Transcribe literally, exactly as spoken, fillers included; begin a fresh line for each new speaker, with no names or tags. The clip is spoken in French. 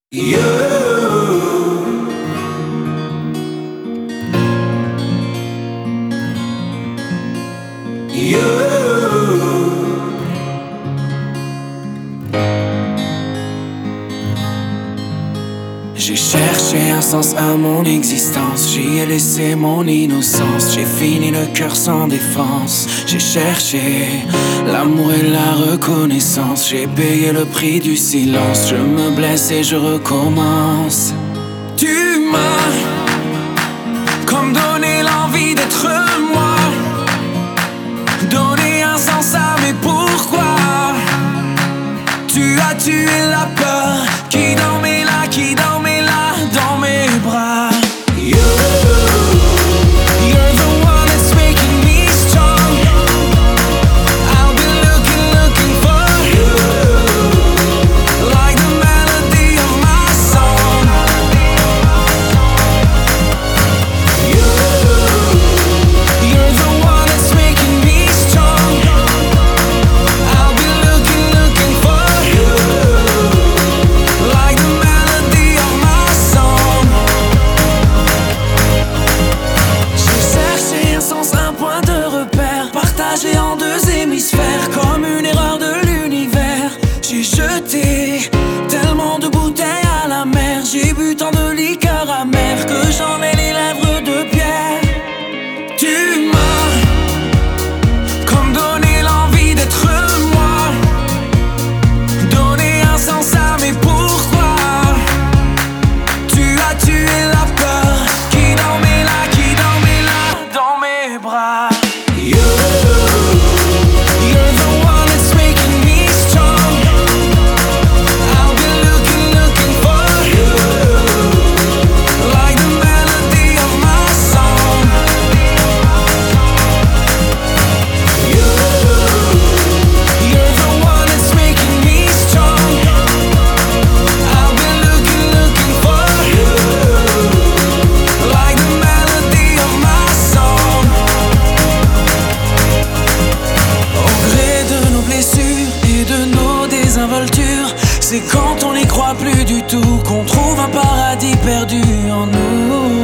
You, you. J'ai cherché un sens à mon existence, j'y ai laissé mon innocence. J'ai fini le cœur sans défense. J'ai cherché l'amour et la reconnaissance. J'ai payé le prix du silence. Je me blesse et je recommence. Tu m'as comme donné l'envie d'être moi, donné un sens à mes pourquoi. Tu as tué la peur qui dormait là, qui dormait là dans mes bras. You, you're the one that's making me strong. I'll be looking, looking for you, like the melody of my song. You, you're the one that's making me strong. I'll be looking, looking for you, like the melody of my song. J'ai cherché un sens, un point de repère, partagé en deux hémisphères, comme une erreur de l'univers. J'ai jeté tellement de bouteilles à la mer, j'ai bu tant de liqueurs amères que j'en ai les lèvres de pierre. Tu m'as comme donné l'envie d'être moi, donné un sens à mes pourquoi. Tu as tué la peur qui dormait là, qui dormait là dans mes bras. You, you're the one that's making me strong. I'll be looking, looking for you, like the melody of my song. You, you're the one that's making me strong. I'll be looking, looking for you, like the melody of my song. Au gré de nos blessures et de nos désinvoltures, c'est quand on n'y croit plus du tout qu'on trouve un paradis perdu en nous.